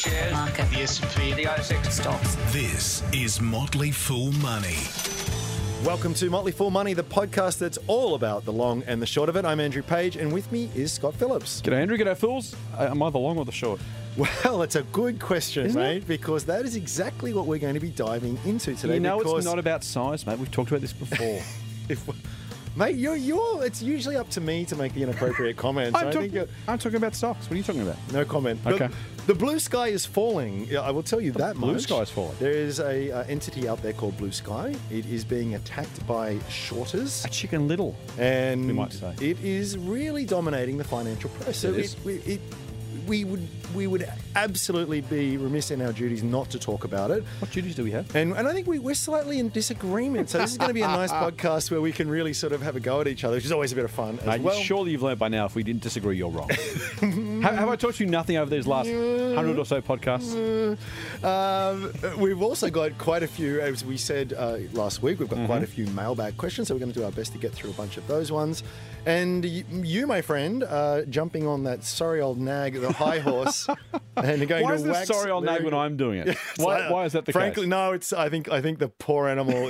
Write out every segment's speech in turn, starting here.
shares, market, the S&P, the ASX stocks. This is Motley Fool Money. Welcome to Motley Fool Money, the podcast that's all about the long and the short of it. I'm Andrew Page, and with me is Scott Phillips. G'day, Andrew. G'day, fools. Am I the long or the short? Well, it's a good question, Isn't mate, it? because that is exactly what we're going to be diving into today. You know, because it's not about size, mate. We've talked about this before. Mate, it's usually up to me to make the inappropriate comments. I'm I think talking about stocks. What are you talking about? no comment. Okay. The blue sky is falling. Yeah, I will tell you that much. blue sky is falling. There is a entity out there called Blue Sky. It is being attacked by shorters. A Chicken Little. And we might say. it is really dominating the financial press. So It is. we would absolutely be remiss in our duties not to talk about it. What duties do we have? And I think we're slightly in disagreement. So this is going to be a nice podcast where we can really sort of have a go at each other, which is always a bit of fun as Mate, well. surely you've learned by now if we didn't disagree, you're wrong. have I taught you nothing over these last 100 or so podcasts? We've also got quite a few, as we said last week, we've got quite a few mailbag questions, so we're going to do our best to get through a bunch of those ones. And you, my friend, jumping on that sorry old nag, the high horse, and going Why to is this wax. sorry old nag when I'm doing it? Why is that the Frankly, case? no. It's. I think the poor animal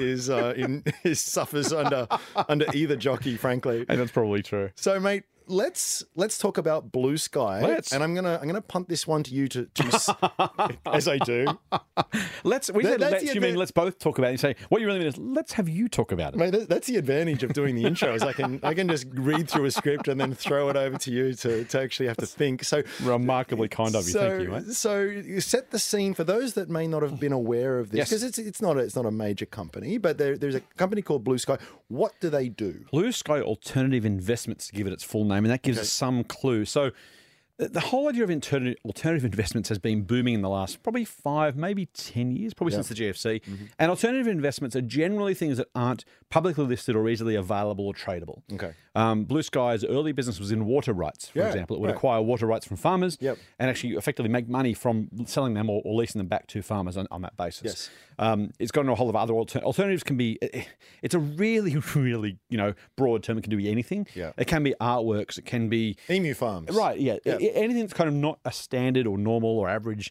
is suffers under either jockey. Frankly, And that's probably true. so mate. Let's talk about Blue Sky, Let's. and I'm gonna punt this one to you to as I do. Let's let's both talk about it. You say, what you really mean is, let's have you talk about it. Mate, that's the advantage of doing the intro. Is I can just read through a script and then throw it over to you to actually have to think. So Remarkably kind of you. Thank you, mate. So you set the scene for those that may not have been aware of this, Yes. because it's not a major company, but there's a company called Blue Sky. What do they do? Blue Sky Alternative Investments, to give it its full name, and that gives us some clue. So the whole idea of alternative investments has been booming in the last probably 5, maybe 10 years, probably since the GFC. And alternative investments are generally things that aren't publicly listed or easily available or tradable. Okay. Blue Sky's early business was in water rights, for Yeah, example. It would right. acquire water rights from farmers Yep. and actually effectively make money from selling them or leasing them back to farmers on that basis. Yes. It's got a whole of other alternatives. Can be, it's a really, really broad term. It can do anything. Yeah. It can be artworks. It can be Emu farms. right. Yeah. Anything that's kind of not a standard or normal or average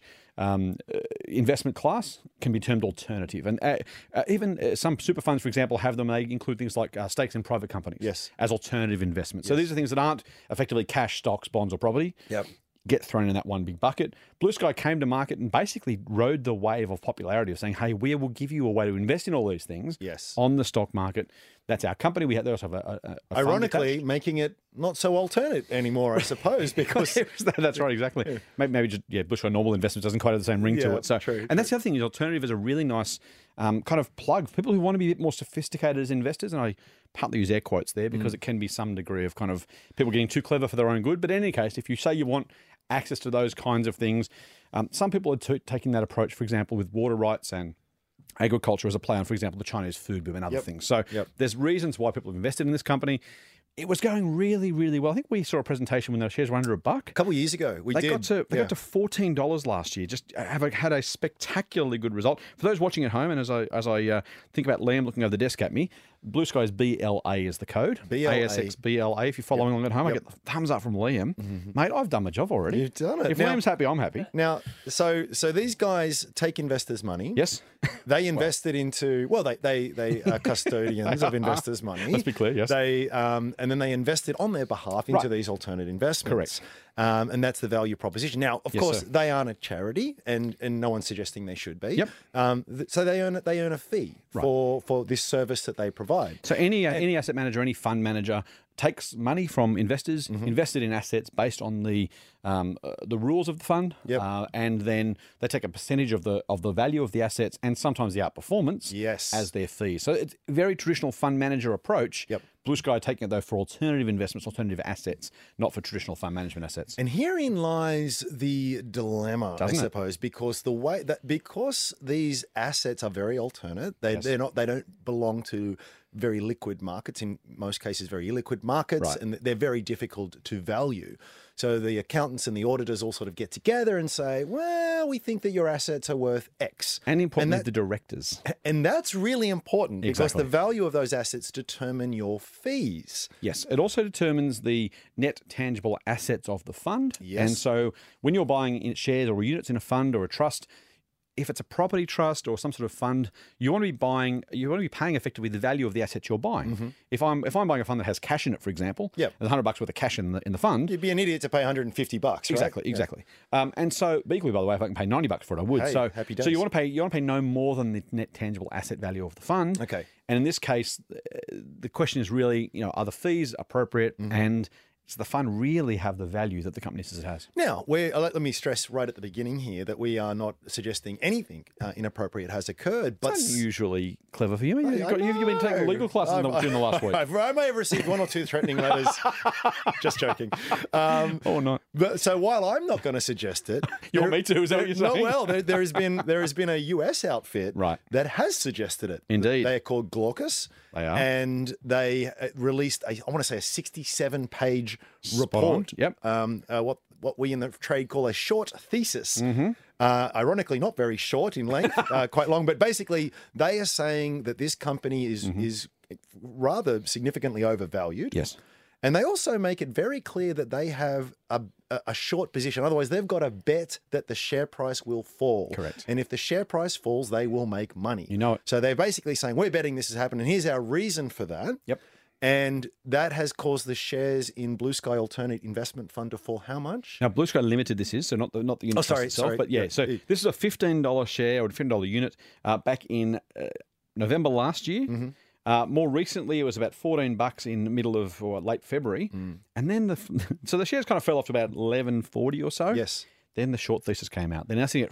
investment class can be termed alternative. And even some super funds, for example, have them. They include things like stakes in private companies Yes. as alternative investments. So these are things that aren't effectively cash, stocks, bonds, or property. Yep. Get thrown in that one big bucket. Blue Sky came to market and basically rode the wave of popularity of saying, hey, we will give you a way to invest in all these things Yes. on the stock market. That's our company. They also have a fund Ironically, attached. making it not so alternate anymore, I suppose, because That's right, exactly. Maybe just Blue Sky normal investments doesn't quite have the same ring to Yeah, it. So, true, and that's the other thing is alternative is a really nice kind of plug for people who want to be a bit more sophisticated as investors. And I partly use air quotes there because it can be some degree of kind of people getting too clever for their own good. But in any case, if you say you want access to those kinds of things, some people are taking that approach, for example, with water rights and agriculture as a play on, for example, the Chinese food boom and other things. So there's reasons why people have invested in this company. It was going really, really well. I think we saw a presentation when their shares were under $1. a couple of years ago we They did. got to $14 last year. Just had a spectacularly good result. For those watching at home, and as I think about Liam looking over the desk at me, Blue Sky's BLA is the code. BLA. ASX BLA. If you're following along at home, I get the thumbs up from Liam. Mate, I've done my job already. You've done it. If Now- Liam's happy, I'm happy. Now, so these guys take investors' money. Yes. They invested into, well, they are custodians of investors' money. Let's be clear, yes. They and then they invested on their behalf into Right. these alternate investments. Correct. And that's the value proposition. Now, of Yes, course, sir. they aren't a charity, and no one's suggesting they should be. Yep. So they earn a fee for this service that they provide. So any asset manager, any fund manager takes money from investors, invested in assets based on the rules of the fund, Yep. and then they take a percentage of the value of the assets and sometimes the outperformance Yes. as their fee. So it's a very traditional fund manager approach. Yep. Blue Sky taking it though for alternative investments, alternative assets, not for traditional fund management assets. And herein lies the dilemma, Doesn't I it? suppose, because because these assets are very alternate, they don't belong to very liquid markets, in most cases very illiquid markets, Right. and they're very difficult to value. So the accountants and the auditors all sort of get together and say, well, we think that your assets are worth X. And importantly, that- the directors. And that's really important because Exactly. the value of those assets determine your fees. Yes, it also determines the net tangible assets of the fund. Yes. And so when you're buying shares or units in a fund or a trust, if it's a property trust or some sort of fund, you want to be paying effectively the value of the assets you're buying. Mm-hmm. If I'm buying a fund that has cash in it, for example, Yep. there's $100 worth of cash in the fund. You'd be an idiot to pay $150, right? Exactly. And so, but equally, by the way, if I can pay $90 for it, I would. Hey, so, happy so days. you want to pay no more than the net tangible asset value of the fund. Okay. And in this case, the question is really, are the fees appropriate, Mm-hmm. and does the fund really have the value that the company says it has? Now, let me stress right at the beginning here that we are not suggesting anything inappropriate has occurred, but It's unusually clever for you. You've I been taking know. legal classes during the last week. I may have received one or two threatening letters. Just joking. Or not. But so while I'm not going to suggest it, You want me to? Is that what you're saying? No, well, there has been a US outfit Right. that has suggested it. Indeed. They are called Glaucus. They are. And they released I want to say a 67-page report. Yep. What we in the trade call a short thesis. Mm-hmm. Ironically, not very short in length, quite long. But basically, they are saying that this company is rather significantly overvalued. Yes. And they also make it very clear that they have a short position. Otherwise, they've got a bet that the share price will fall. Correct. And if the share price falls, they will make money. You know it. So they're basically saying, we're betting this is happening. Here's our reason for that. Yep. And that has caused the shares in Blue Sky Alternate Investment Fund to fall how much? Now, Blue Sky Limited this is, so not the unit trust itself, but yeah. So this is a $15 share or $15 unit back in November last year. Mm-hmm. More recently, it was about $14 in the middle of or late February, and then so the shares kind of fell off to about $11.40 or so. Yes. Then the short thesis came out. They're now sitting at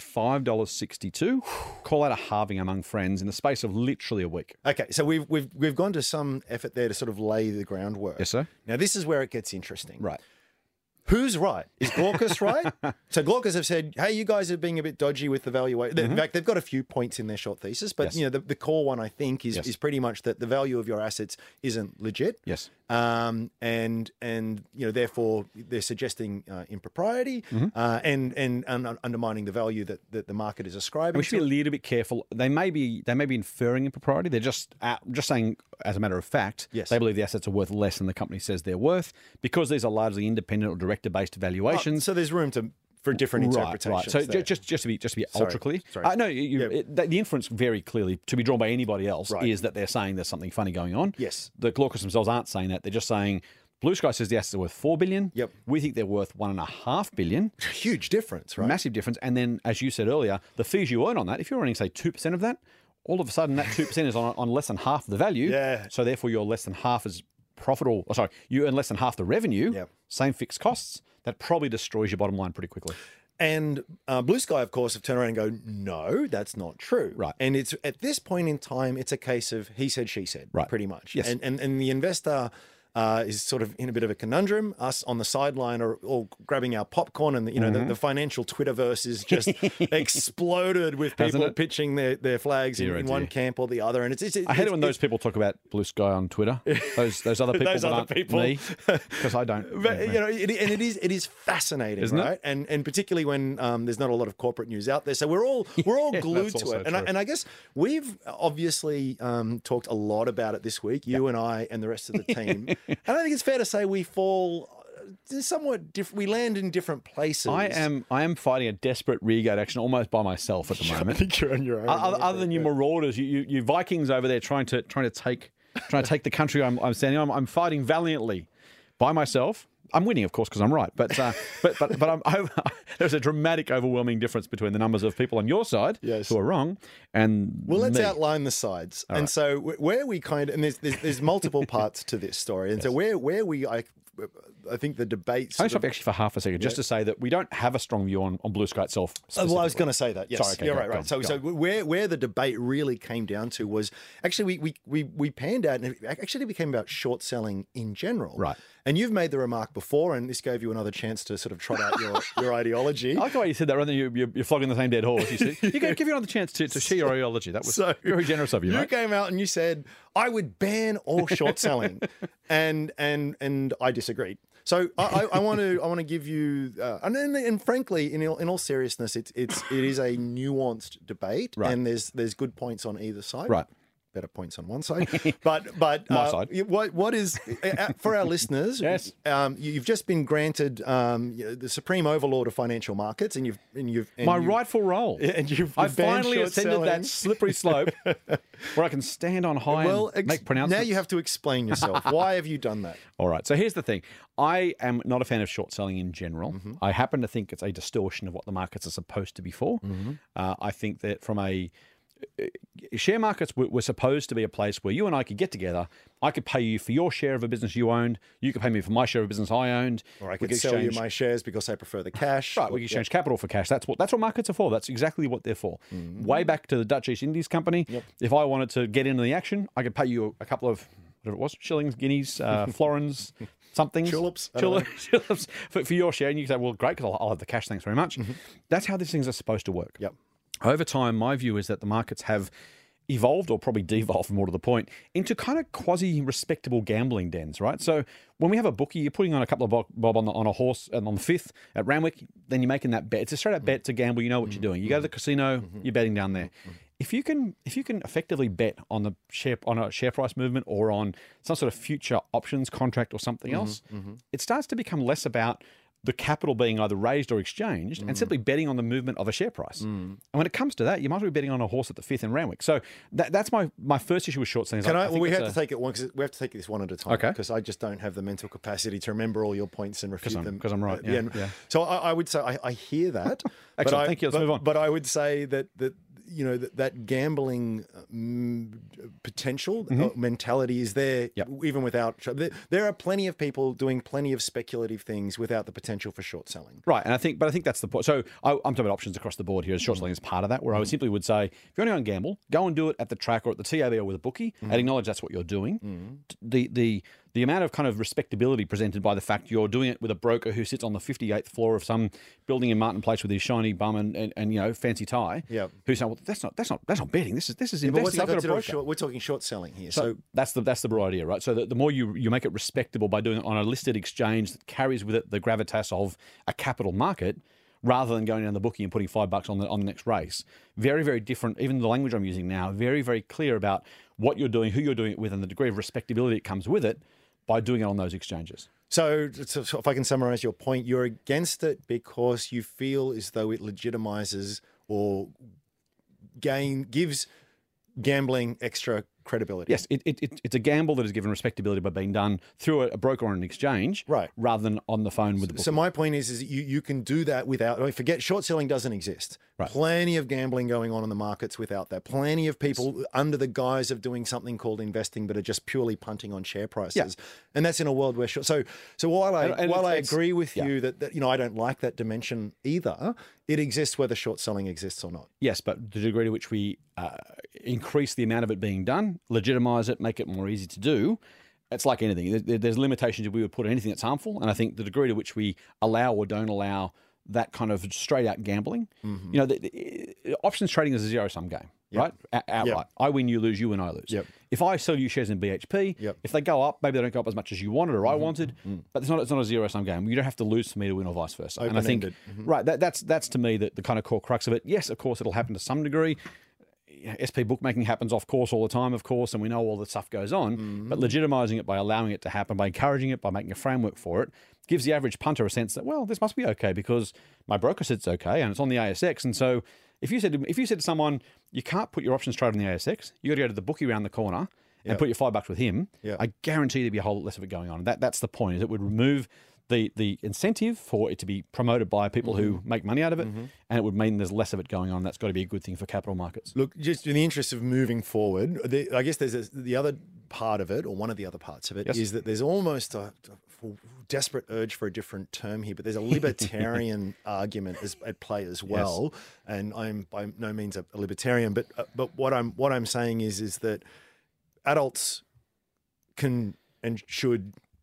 $5.62. Call that a halving among friends in the space of literally a week. Okay, so we've gone to some effort there to sort of lay the groundwork. Yes, sir. Now this is where it gets interesting. Right. Who's right? Is Glaucus right? So Glaucus have said, hey, you guys are being a bit dodgy with the valuation. In fact, they've got a few points in their short thesis, but Yes. the core one, I think, is, Yes. is pretty much that the value of your assets isn't legit. Yes. And therefore they're suggesting impropriety and undermining the value that the market is ascribing We should to be a it. little bit careful. They may be inferring impropriety. They're just saying, as a matter of fact, Yes. they believe the assets are worth less than the company says they're worth because these are largely independent or director-based valuations. So there's room for different interpretations. Right. So there. just to be ultra clear, Sorry. no, Yeah. the inference very clearly to be drawn by anybody else Right. is that they're saying there's something funny going on. Yes. The Glaucus themselves aren't saying that. They're just saying Blue Sky says the assets are worth $4 billion. Yep. We think they're worth $1.5 billion. Huge difference, right? Massive difference. And then, as you said earlier, the fees you earn on that, if you're earning, say, 2% of that, all of a sudden that 2% is on less than half the value. Yeah. So therefore, you're less than half as profitable. Oh, sorry, you earn less than half the revenue, Yep. same fixed costs. That probably destroys your bottom line pretty quickly. And Blue Sky, of course, have turned around and go, no, that's not true. Right. And it's at this point in time, it's a case of he said, she said, Right. pretty much. Yes. And the investor is sort of in a bit of a conundrum. Us on the sideline are all grabbing our popcorn, and the financial Twitterverse is just exploded with Hasn't people it? pitching their flags Dear, oh in one dear. camp or the other. And it's I hate it when those people talk about Blue Sky on Twitter. Those other people, Those that other aren't people. me, because I don't. But, Yeah, it is fascinating, Isn't it? right? And particularly when there's not a lot of corporate news out there, so we're all glued that's to also it. true. And I guess we've obviously talked a lot about it this week, you and I and the rest of the team. And I think it's fair to say we fall somewhat different. We land in different places. I am fighting a desperate rearguard action almost by myself at the I moment. think you're on your own. Other than you marauders, you Vikings over there trying to take the country I'm standing on. I'm fighting valiantly by myself. I'm winning, of course, because I'm right. But there's a dramatic, overwhelming difference between the numbers of people on your side Yes. who are wrong and Well, let's me. outline the sides. All right. So where we kind of, and there's multiple parts to this story. And so where we, I think the debates. Can I stop you actually for half a second, just to say that we don't have a strong view on Blue Sky itself. Well, I was going to say that. Yes, Sorry, okay, you're go right. on, Right. So, go so on. where the debate really came down to was actually we panned out, and it actually became about short selling in general. Right. And you've made the remark before, and this gave you another chance to sort of trot out your ideology. I like the way you said that rather than you're flogging the same dead horse. You said, you give you another chance to share your ideology. That was very generous of you, You mate. came out and you said I would ban all short selling, and I disagreed. So I want to give you, and frankly, in all seriousness, it is a nuanced debate, Right. and there's good points on either side. Right. Better points on one side, but My side. What is for our listeners? Yes. You've just been granted the supreme overlord of financial markets, and you've My rightful role. and you've I banned finally short ascended selling. that slippery slope where I can stand on high and make pronouncements. now you have to explain yourself. Why have you done that? All right. So here's the thing. I am not a fan of short selling in general. Mm-hmm. I happen to think it's a distortion of what the markets are supposed to be for. Mm-hmm. I think that from a share markets were supposed to be a place where you and I could get together. I could pay you for your share of a business you owned. You could pay me for my share of a business I owned. Or I We could sell you my shares because I prefer the cash. Right, we can exchange capital for cash. That's what markets are for. That's exactly what they're for. Way back to the Dutch East Indies Company, if I wanted to get into the action, I could pay you a couple of whatever it was, shillings, guineas, florins, something, Tulips, I don't know. tulips for your share, and you can say, well, great, because I'll have the cash. Thanks very much. That's how these things are supposed to work. Yep. Over time, my view is that the markets have evolved, or probably devolved more to the point, into kind of quasi-respectable gambling dens, right? So when we have a bookie, you're putting on a couple of bob on a horse and on the 5th at Randwick, then you're making that bet. It's a straight-up bet to gamble. You know what you're doing. You go to the casino, you're betting down there. If you can effectively bet on a share price movement or on some sort of future options contract or something else, it starts to become less about the capital being either raised or exchanged and simply betting on the movement of a share price. And when it comes to that, you might be betting on a horse at the 5th in Randwick. So that's my first issue with short selling. We have to take it one, because we have to take this one at a time. Okay. Because I just don't have the mental capacity to remember all your points and refute them. Because I'm right. at the end. Yeah. So I would say I hear that. Excellent. Thank you. Let's move on. But I would say that that gambling potential mentality is there, even without. There are plenty of people doing plenty of speculative things without the potential for short selling. Right, and I think that's the point. So I'm talking about options across the board here. Short selling is part of that, where I would simply would say, if you're only going to gamble, go and do it at the track or at the TAB or with a bookie, and acknowledge that's what you're doing. The amount of kind of respectability presented by the fact you're doing it with a broker who sits on the 58th floor of some building in Martin Place with his shiny bum and fancy tie, who's saying, well, that's not betting. This is investing. But what's I've that got to a do broker. with we're talking short selling here. So that's the broad idea, right? So the more you make it respectable by doing it on a listed exchange that carries with it the gravitas of a capital market, rather than going down the bookie and putting $5 on the next race. Very, very different. Even the language I'm using now, very, very clear about what you're doing, who you're doing it with, and the degree of respectability that comes with it by doing it on those exchanges. So if I can summarize your point, you're against it because you feel as though it legitimizes or gives gambling extra credibility. Yes, it's a gamble that is given respectability by being done through a broker or an exchange, right, rather than on the phone with the bookie. So my point is you can do that without. Forget short selling doesn't exist. Right. Plenty of gambling going on in the markets without that. Plenty of people under the guise of doing something called investing, but are just purely punting on share prices. And that's in a world where So while I agree with you that I don't like that dimension either, it exists whether short selling exists or not. Yes, but the degree to which we increase the amount of it being done, legitimize it, make it more easy to do, it's like anything. There's limitations if we would put on anything that's harmful, and I think the degree to which we allow or don't allow that kind of straight out gambling, options trading is a zero sum game, right? Outright. I win, you lose, you win, I lose. If I sell you shares in BHP, if they go up, maybe they don't go up as much as you wanted or I wanted, but it's not a zero sum game. You don't have to lose for me to win or vice versa. And I think, that's to me the kind of core crux of it. Yes, of course, it'll happen to some degree. SP bookmaking happens off course all the time, of course, and we know all the stuff goes on, but legitimizing it by allowing it to happen, by encouraging it, by making a framework for it, gives the average punter a sense that, well, this must be okay because my broker said it's okay and it's on the ASX. And so if you said to someone, you can't put your options trade on the ASX, you got to go to the bookie around the corner and put your $5 with him, I guarantee there'd be a whole lot less of it going on. That's the point, is it would remove the incentive for it to be promoted by people who make money out of it, and it would mean there's less of it going on. That's got to be a good thing for capital markets. Look, just in the interest of moving forward, I guess there's the other part of it, or one of the other parts of it, is that there's almost a desperate urge for a different term here, but there's a libertarian argument at play as well. Yes. And I'm by no means a libertarian, but what I'm saying is that adults can and should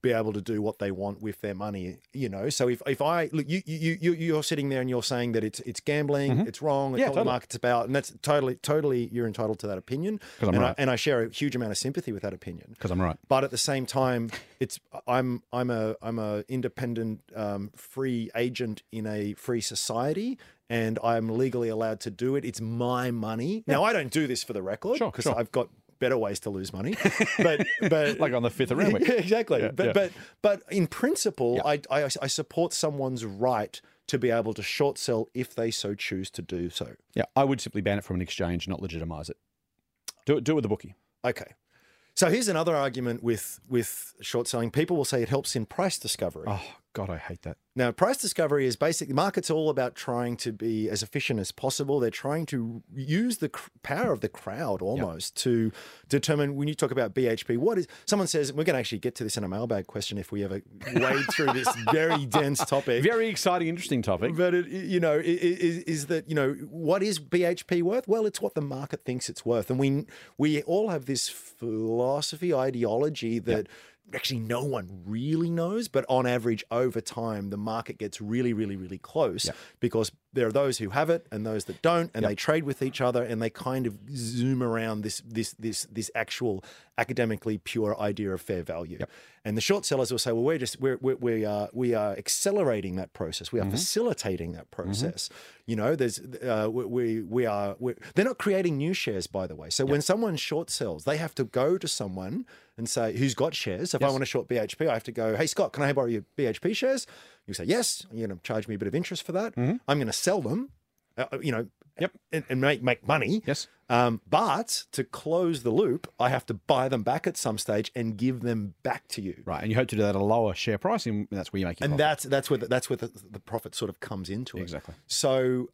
be able to do what they want with their money. So if I look, you're sitting there and you're saying that it's gambling, it's wrong, it's not what the market's about, and that's totally you're entitled to that opinion. Because I'm right. And I share a huge amount of sympathy with that opinion. Because I'm right. But at the same time, I'm a independent, free agent in a free society, and I'm legally allowed to do it. It's my money. Now, I don't do this for the record because I've got better ways to lose money, but like on the fifth of Renwick. Yeah, exactly. But in principle, I support someone's right to be able to short sell if they so choose to do so. Yeah, I would simply ban it from an exchange, not legitimise it. Do it with the bookie. Okay. So here's another argument with short selling. People will say it helps in price discovery. Oh, God, I hate that. Now, price discovery is basically, market's all about trying to be as efficient as possible. They're trying to use the power of the crowd almost to determine, when you talk about BHP, someone says, we're going to actually get to this in a mailbag question if we ever wade through this very dense topic. Very exciting, interesting topic. But, is that, what is BHP worth? Well, it's what the market thinks it's worth. And we all have this philosophy, ideology that actually no one really knows, but on average over time the market gets really, really, really close because there are those who have it and those that don't, and they trade with each other, and they kind of zoom around this actual academically pure idea of fair value. And the short sellers will say, well, we are accelerating that process. We are facilitating that process. There's they're not creating new shares, by the way. So when someone short sells, they have to go to someone and say, who's got shares. So if I want to short BHP, I have to go, hey, Scott, can I borrow your BHP shares? You say, yes. You're going to charge me a bit of interest for that. I'm going to sell them, and make money. Yes. But to close the loop, I have to buy them back at some stage and give them back to you. Right, and you hope to do that at a lower share price, and that's where you make your profit. And that's where the profit sort of comes into it. Exactly. So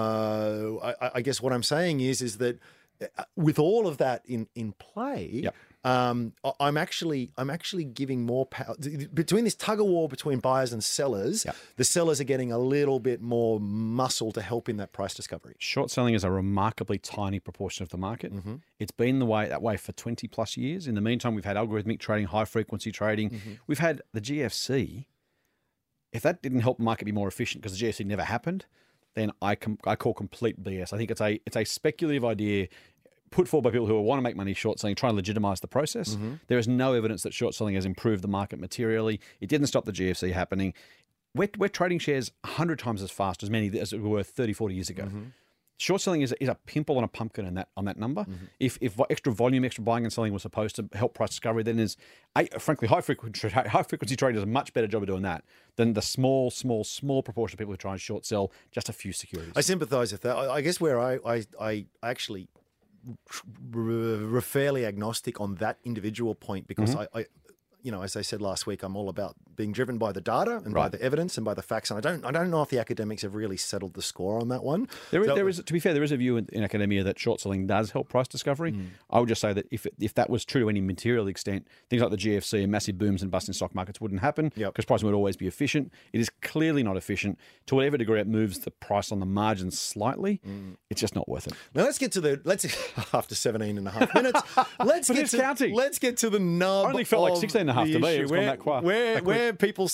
I guess what I'm saying is that with all of that in play, I'm actually giving more power between this tug of war between buyers and sellers. The sellers are getting a little bit more muscle to help in that price discovery. Short selling is a remarkably tiny proportion of the market. It's been that way for 20 plus years. In the meantime, we've had algorithmic trading, high frequency trading. We've had the GFC. If that didn't help the market be more efficient because the GFC never happened, then I call complete BS. I think it's a speculative idea put forward by people who want to make money short selling, trying to legitimize the process. There is no evidence that short selling has improved the market materially. It didn't stop the GFC happening. We're trading shares 100 times as fast as many as we were 30, 40 years ago. Short selling is a pimple on a pumpkin on that number. If extra volume, extra buying and selling was supposed to help price discovery, then frankly, high frequency trade does a much better job of doing that than the small proportion of people who try and short sell just a few securities. I sympathise with that. I guess where I actually we're fairly agnostic on that individual point because I as I said last week, I'm all about being driven by the data and by the evidence and by the facts. And I don't know if the academics have really settled the score on that one. There is, to be fair, there is a view in academia that short selling does help price discovery. I would just say that if that was true to any material extent, things like the GFC and massive booms and busts in stock markets wouldn't happen because pricing would always be efficient. It is clearly not efficient. To whatever degree it moves the price on the margins slightly, it's just not worth it. Now let's after 17 and a half minutes, let's get to the nub. I only felt like 16 and a half to me. It's gone that quick. Where people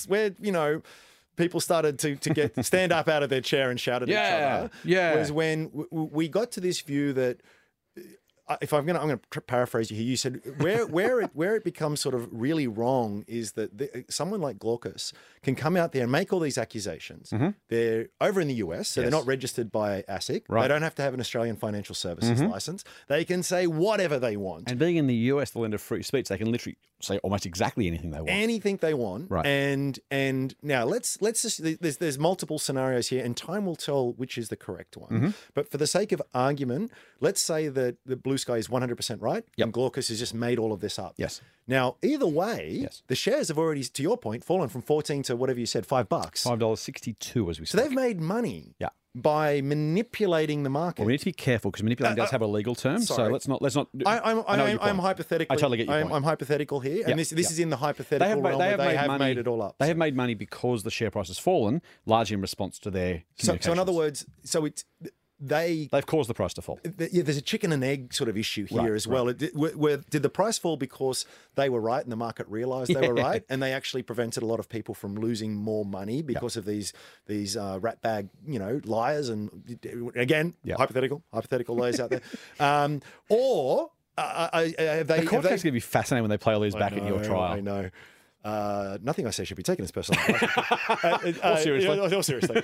started to stand up out of their chair and shout at each other. Was when we got to this view that, I'm going to paraphrase you here. You said where it becomes sort of really wrong is that someone like Glaucus can come out there and make all these accusations. They're over in the US, so they're not registered by ASIC. They don't have to have an Australian financial services license. They can say whatever they want. And being in the US, the land of free speech, they can literally say almost exactly anything they want. Anything they want. Right. And now let's just there's multiple scenarios here, and time will tell which is the correct one. But for the sake of argument, let's say that the Blue Sky is 100% right, and Glaucus has just made all of this up. Yes. Now, either way, the shares have already, to your point, fallen from 14 to whatever you said, $5. $5.62 as we said. So they've made money. By manipulating the market. Well, we need to be careful because manipulating does have a legal term. Sorry. So let's not. I'm hypothetical. I totally get your point. I'm hypothetical here, and this is in the hypothetical realm where they have made it all up. They have made money because the share price has fallen, largely in response to their communications. So in other words, it's They've caused the price to fall. There's a chicken and egg sort of issue here as well. Did the price fall because they were right and the market realised they were right, and they actually prevented a lot of people from losing more money because of these rat bag liars and again hypothetical liars out there, or the court case is going to be fascinating when they play all these back in your trial. I know. Nothing I say should be taken as personal. Seriously.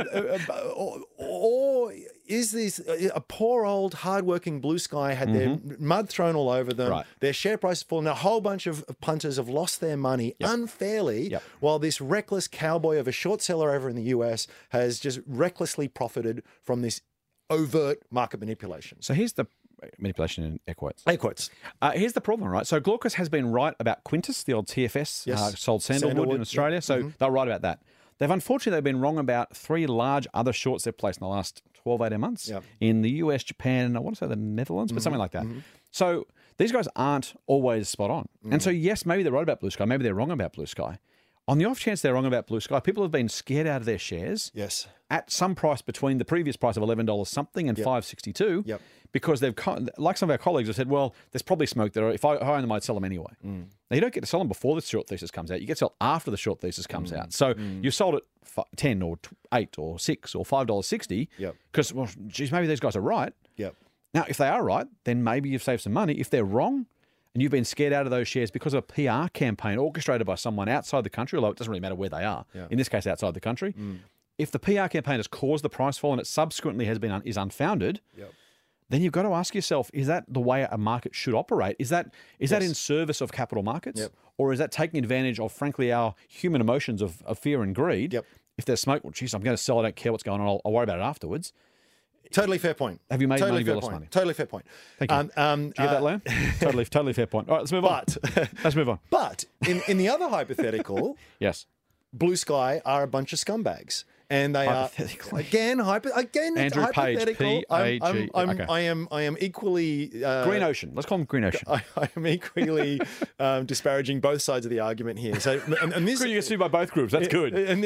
Or is this a poor old hardworking Blue Sky had their mud thrown all over them? Right. Their share price has fallen. A whole bunch of punters have lost their money unfairly, while this reckless cowboy of a short seller over in the US has just recklessly profited from this overt market manipulation. So here's the manipulation in air quotes. Air quotes. Here's the problem, right? So Glaucus has been right about Quintus, the old TFS, sold sandalwood in Australia. So they're right about that. They've been wrong about 3 large other shorts they've placed in the last 12, 18 months in the US, Japan, I want to say the Netherlands, but something like that. So these guys aren't always spot on. And so, yes, maybe they're right about Blue Sky. Maybe they're wrong about Blue Sky. On the off chance they're wrong about Blue Sky, people have been scared out of their shares at some price between the previous price of $11 something and $5.62 because they've, like some of our colleagues have said, well, there's probably smoke there. If I own them, I'd sell them anyway. Now, you don't get to sell them before the short thesis comes out. You get to sell after the short thesis comes out. So you sold at 10 or 8 or 6 or $5.60 because, well, geez, maybe these guys are right. Now, if they are right, then maybe you've saved some money. If they're wrong, and you've been scared out of those shares because of a PR campaign orchestrated by someone outside the country, although it doesn't really matter where they are, in this case outside the country, if the PR campaign has caused the price fall and it subsequently is unfounded, then you've got to ask yourself, is that the way a market should operate? Is that in service of capital markets? Or is that taking advantage of, frankly, our human emotions of fear and greed? If there's smoke, well, geez, I'm going to sell, I don't care what's going on, I'll worry about it afterwards. Totally fair point. Have you made totally money? Fair Lost point. money? Totally fair point. Thank you. Did you get that, Liam? Totally fair point. All right, let's move on. Let's move on. But in the other hypothetical, yes, Blue Sky are a bunch of scumbags. And they are again, Andrew hypothetical. Page, P-A-G. I am equally Green Ocean. Let's call them Green Ocean. I am equally disparaging both sides of the argument here. So, and this you get sued by both groups. That's good. And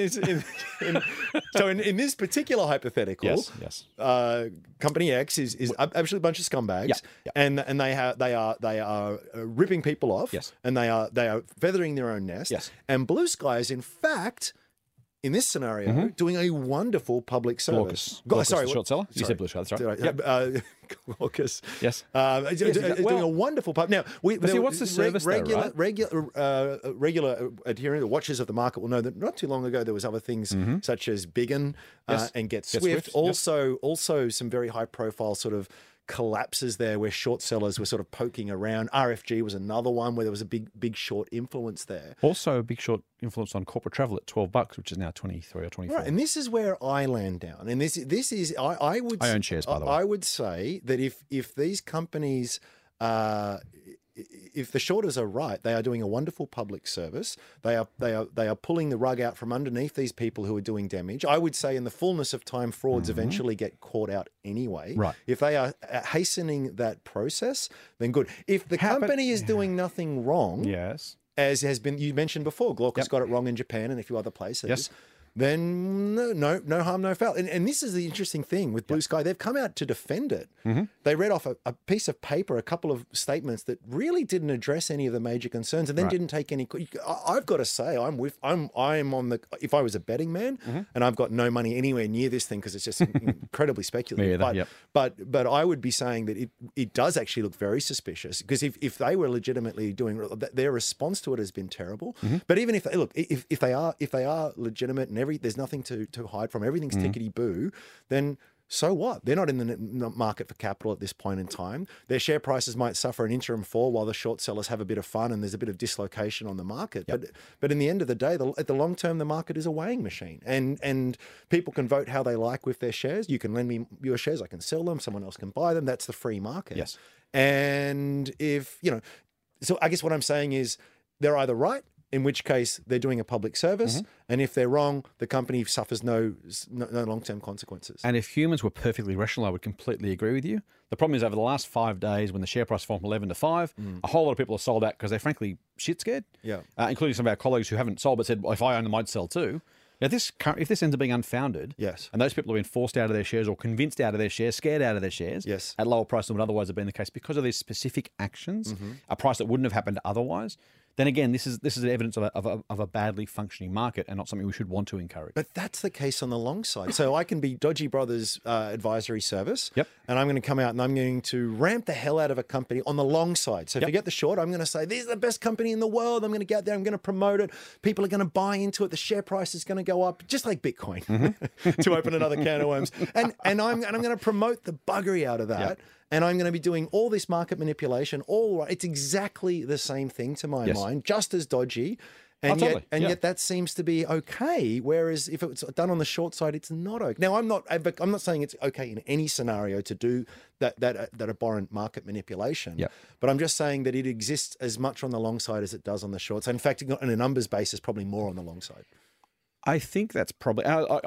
so in this particular hypothetical, Company X is absolutely a bunch of scumbags, and they are ripping people off, and they are feathering their own nest, and Blue Sky is in fact, in this scenario, doing a wonderful public service. Sorry, short seller? You said Blue Sky, that's right. Glaucus. Yes. Doing a wonderful pub. Now, what's the service regular adherent, the watchers of the market will know that not too long ago there was other things such as Biggin and Get Swift. Also some very high profile sort of collapses there where short sellers were sort of poking around. RFG was another one where there was a big short influence there. Also a big short influence on corporate travel at $12, which is now 23 or 24. Right, and this is where I land down. And this is I own shares, by the way. I would say that if these companies if the shorters are right, they are doing a wonderful public service. They are pulling the rug out from underneath these people who are doing damage. I would say in the fullness of time, frauds eventually get caught out anyway. Right. If they are hastening that process, then good. If the company is doing nothing wrong, as has been you mentioned before, Glaucus got it wrong in Japan and a few other places. Then no harm, no foul. And this is the interesting thing with Blue Sky. They've come out to defend it. They read off a piece of paper, a couple of statements that really didn't address any of the major concerns, and then didn't take any. I've got to say, I'm on the. If I was a betting man, and I've got no money anywhere near this thing because it's just incredibly speculative. But I would be saying that it does actually look very suspicious because if they were legitimately doing their response to it has been terrible. But even if they are legitimate and there's nothing to hide from, everything's tickety-boo, then so what? They're not in the market for capital at this point in time. Their share prices might suffer an interim fall while the short sellers have a bit of fun and there's a bit of dislocation on the market. But in the end of the day, at the long term, the market is a weighing machine. And people can vote how they like with their shares. You can lend me your shares, I can sell them, someone else can buy them. That's the free market. Yes. And so I guess what I'm saying is they're either right, in which case they're doing a public service, and if they're wrong, the company suffers no long-term consequences. And if humans were perfectly rational, I would completely agree with you. The problem is over the last 5 days when the share price fell from 11 to 5, a whole lot of people have sold out because they're frankly shit scared, including some of our colleagues who haven't sold but said, well, if I own them, I'd sell too. If this ends up being unfounded, Yes. and those people have been forced out of their shares or convinced out of their shares, scared out of their shares, Yes. at lower price than would otherwise have been the case because of these specific actions, a price that wouldn't have happened otherwise, then again, this is evidence of a badly functioning market and not something we should want to encourage. But that's the case on the long side. So I can be Dodgy Brothers advisory service. Yep. And I'm going to come out and I'm going to ramp the hell out of a company on the long side. So forget the short. I'm going to say, this is the best company in the world. I'm going to get out there. I'm going to promote it. People are going to buy into it. The share price is going to go up, just like Bitcoin, to open another can of worms. And I'm going to promote the buggery out of that. Yep. And I'm going to be doing all this market manipulation. All right. It's exactly the same thing to my mind, just as dodgy. And totally. yet that seems to be okay. Whereas if it's done on the short side, it's not okay. Now, I'm not saying it's okay in any scenario to do that abhorrent market manipulation. Yep. But I'm just saying that it exists as much on the long side as it does on the short side. In fact, on a numbers basis, probably more on the long side. I think that's probably.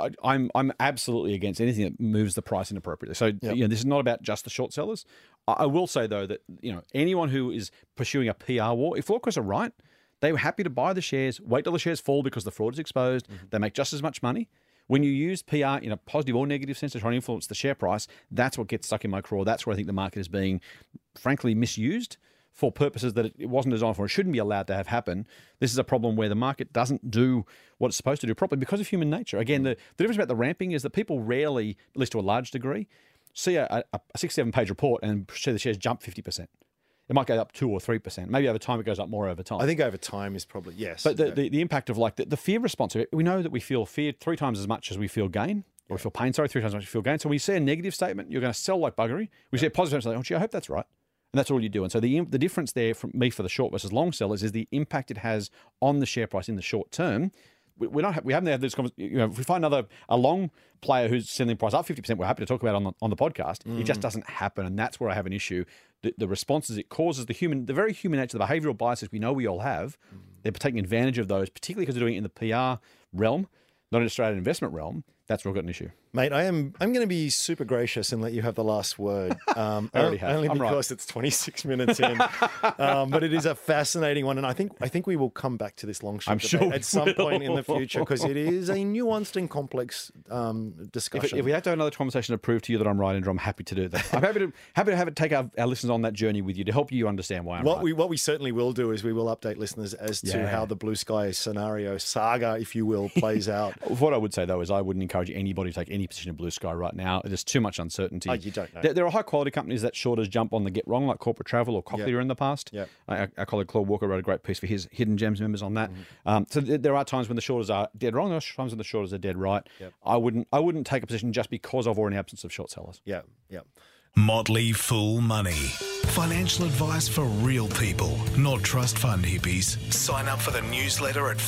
I'm absolutely against anything that moves the price inappropriately. So this is not about just the short sellers. I will say though that anyone who is pursuing a PR war, if Lawquist are right, they were happy to buy the shares, wait till the shares fall because the fraud is exposed. They make just as much money. When you use PR in a positive or negative sense to try and influence the share price, that's what gets stuck in my craw. That's where I think the market is being, frankly, misused for purposes that it wasn't designed for. It shouldn't be allowed to have happen. This is a problem where the market doesn't do what it's supposed to do properly because of human nature. Again, the difference about the ramping is that people rarely, at least to a large degree, see a 6-7 page report and see the shares jump 50%. It might go up 2 or 3%. Maybe over time it goes up more over time. I think over time is probably, yes. But the impact of like the fear response, we know that we feel fear 3 times as much as we feel gain, or we feel pain, 3 times as much as we feel gain. So when you see a negative statement, you're going to sell like buggery. We see a positive statement, like, oh gee, I hope that's right. And that's all you do. And so the difference there from me for the short versus long sellers is the impact it has on the share price in the short term. We haven't had this conversation. If we find a long player who's sending the price up 50%, we're happy to talk about it on the podcast. It just doesn't happen, and that's where I have an issue. The responses it causes, the very human nature, the behavioural biases we know we all have, they're taking advantage of those, particularly because they're doing it in the PR realm, not in Australian investment realm. That's where we've got an issue. Mate, I'm going to be super gracious and let you have the last word. I already have. Only I'm because it's 26 minutes in. But it is a fascinating one, and I think we will come back to this long shot debate at some point in the future because it is a nuanced and complex discussion. If we have to have another conversation to prove to you that I'm right, Andrew, I'm happy to do that. I'm happy to have it take our listeners on that journey with you to help you understand why I'm right. What we certainly will do is we will update listeners as to how the blue sky scenario saga, if you will, plays out. What I would say though is I wouldn't encourage anybody to take any position in blue sky right now. There's too much uncertainty. You don't know. There are high quality companies that shorters jump on the get wrong, like Corporate Travel or Cochlear in the past. Yep. Our colleague Claude Walker wrote a great piece for his Hidden Gems members on that. So there are times when the shorters are dead wrong. There are times when the shorters are dead right. Yep. I wouldn't take a position just because of or in the absence of short sellers. Yeah. Motley Fool Money. Financial advice for real people, not trust fund hippies. Sign up for the newsletter at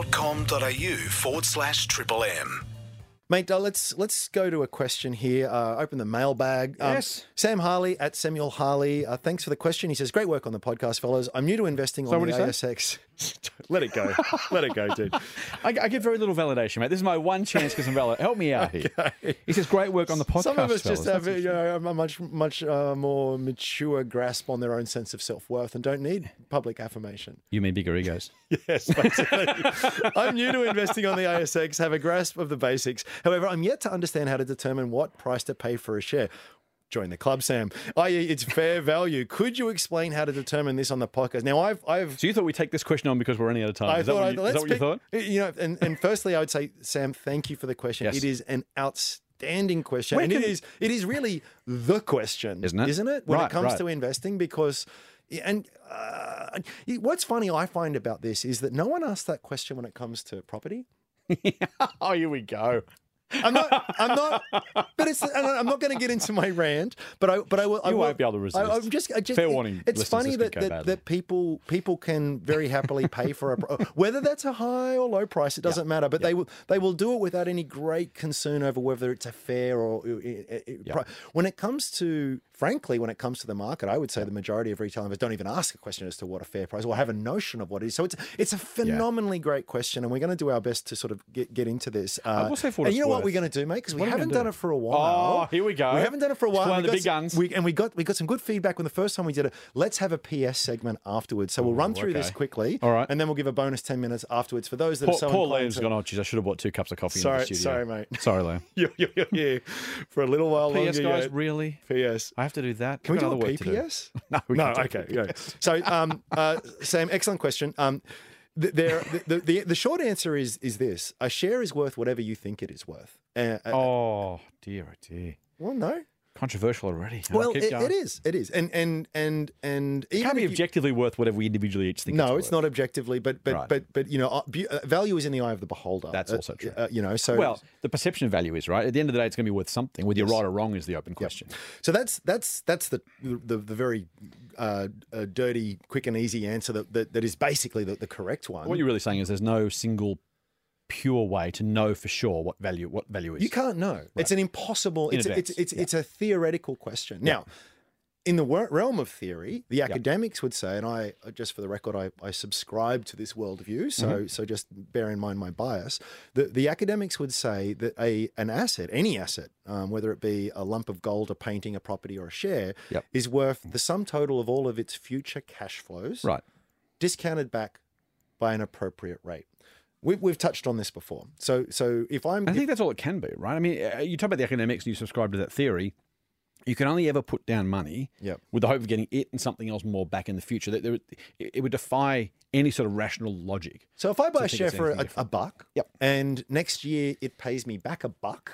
fool.com.au/Triple M. Mate, let's go to a question here. Open the mailbag. Yes. Sam Harley at Samuel Harley. Thanks for the question. He says, great work on the podcast, fellas. I'm new to investing on the ASX. Let it go. Let it go, dude. I get very little validation, mate. This is my one chance because I'm valid. Help me out here. He says, great work on the podcast, Some of us fellas. just have a much more mature grasp on their own sense of self-worth and don't need public affirmation. You mean bigger egos? Yes, basically. I'm new to investing on the ASX, have a grasp of the basics. However, I'm yet to understand how to determine what price to pay for a share. Join the club, Sam. I.e., it's fair value. Could you explain how to determine this on the podcast? Now, I've So you thought we'd take this question on because we're running out of time? Is that what you thought? And firstly, I would say, Sam, thank you for the question. Yes. It is an outstanding question, and it is really the question, isn't it? Isn't it? When Right, it comes right. to investing, because. And what's funny I find about this is that no one asks that question when it comes to property. Oh, here we go. I'm not, but I'm not going to get into my rant, but I will. You won't be able to resist. I'm just Fair warning, It's listeners, funny this could go badly. that people can very happily pay for whether that's a high or low price, it doesn't matter, but they will do it without any great concern over whether it's a fair or when it comes to frankly, when it comes to the market, I would say the majority of retail investors don't even ask a question as to what a fair price or have a notion of what it is. So it's a phenomenally great question, and we're going to do our best to sort of get into this. We'll say for what and you it's know what worth. we're going to do, mate? Because we What are we haven't gonna done do? it for a while. Oh, here we go. We haven't done it for a while. One of the We big got guns. we got some good feedback when the first time we did it. Let's have a PS segment afterwards. So we'll run through this okay. quickly. All right. And then we'll give a bonus 10 minutes afterwards for those that are so Poor inclined Liam's to- gone, oh, geez, I should have bought 2 cups of coffee in the studio. Sorry, mate. Sorry, Liam. Yeah. For a little while longer. PS, guys, yet. really? PS. I have to do that? Can we I've do got a other work to do. PPS? No, we No, can't do okay. Yeah. So, Sam, excellent question. The short answer is this: a share is worth whatever you think it is worth. Oh, dear. Well, no. Controversial already. Well, Keep it going. is, and It even can't be if you- objectively worth whatever we individually each think No, it's it's worth. not objectively, but Right. value is in the eye of the beholder. That's also true. So Well, the perception of value is, right? At the end of the day, it's going to be worth something. Whether you're right or wrong is the open question. So that's the very dirty, quick and easy answer that is basically the correct one. What you're really saying is there's no single pure way to know for sure what value is. You can't know. It's an impossible. In It's advance. it's a theoretical question. Now, in the realm of theory, the academics would say, and I just for the record, I subscribe to this worldview. So just bear in mind my bias. The academics would say that an asset, any asset, whether it be a lump of gold, a painting, a property, or a share, is worth the sum total of all of its future cash flows, Right. discounted back by an appropriate rate. We've touched on this before. So if I'm... I think that's all it can be, right? I mean, you talk about the academics and you subscribe to that theory. You can only ever put down money with the hope of getting it and something else more back in the future. It would defy any sort of rational logic. So if I buy a think share it's for anything a different. buck, Yep. and next year it pays me back a buck,